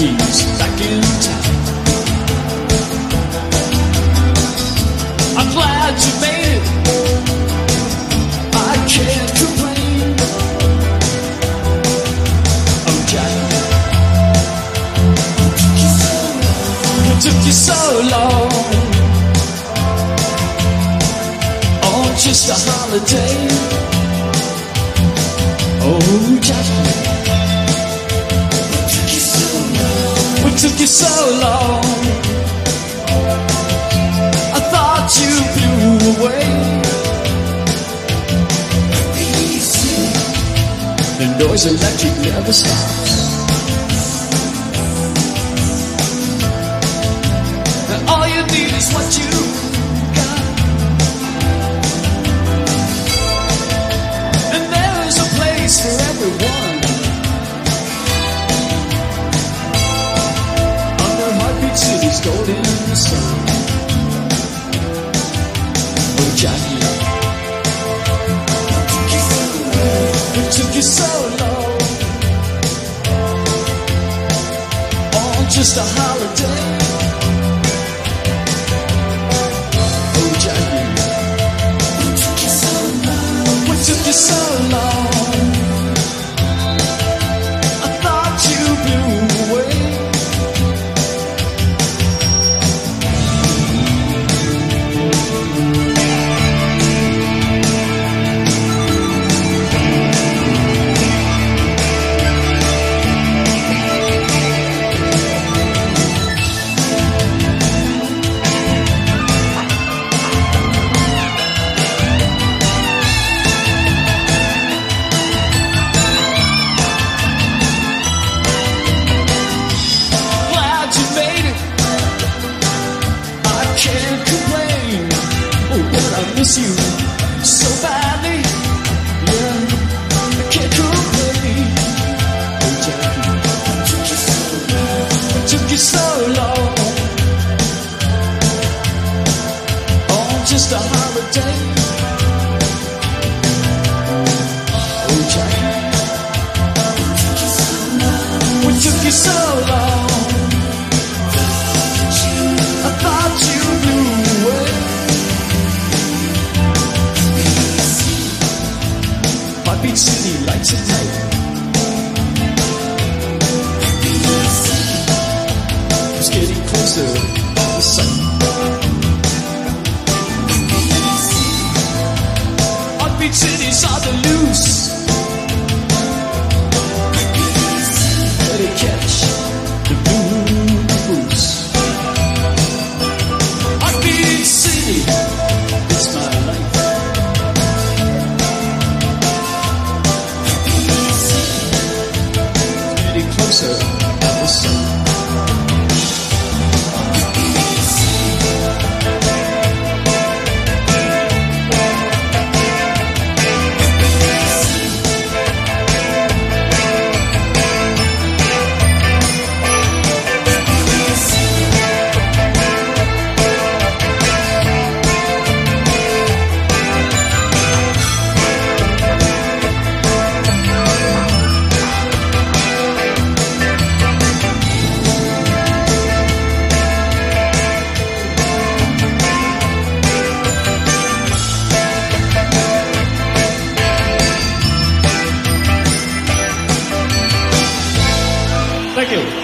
Jackie's back in town. I'm glad you made it. I can't complain. Oh, Jackie, it took you so long on just a holiday. Oh, Jackie, what took you so long? I thought you blew away. The noise electric never stops. And all you need is what you got. And there is a place for everyone. City's golden sun. Oh, Jackie, it took you so long on just a holiday. Oh, Jackie, it took you so long. I thought you blew away. Miss you so badly, yeah, I can't complain. Oh, Jackie, it took you so long on just a holiday. Oh, Jackie, it took you so long. I thought you blew away. Beach City lights at night. It's getting closer, the sun. On Beach City's on the loose. Better catch the blues. On Beach City, it's my life. Closer, that was so. Thank you.